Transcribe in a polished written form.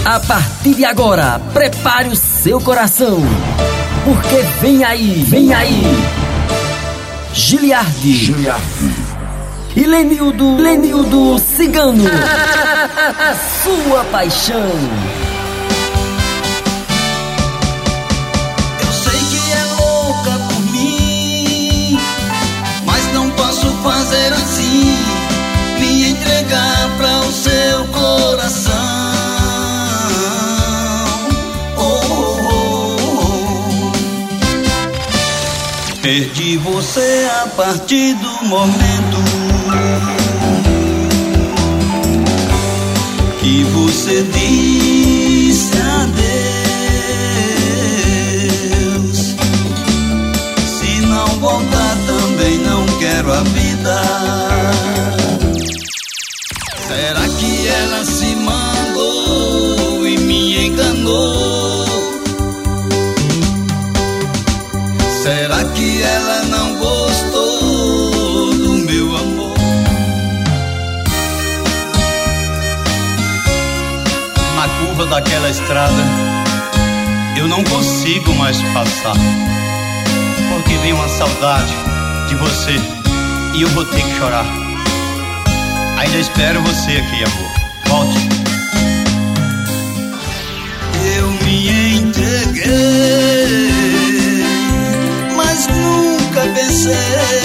A partir de agora, prepare o seu coração, porque vem aí, Giliardi e Lenildo Cigano, a sua paixão. Eu sei que é louca por mim, mas não posso fazer assim, me entregar para o seu coração. Perdi você a partir do momento que você disse adeus. Se não voltar também não quero a vida. Será que ela se mandou e me enganou? Será que ela não gostou do meu amor? Na curva daquela estrada eu não consigo mais passar, porque vem uma saudade de você e eu vou ter que chorar. Ainda espero você aqui, amor. Volte. Eu me entreguei, mas nunca pensei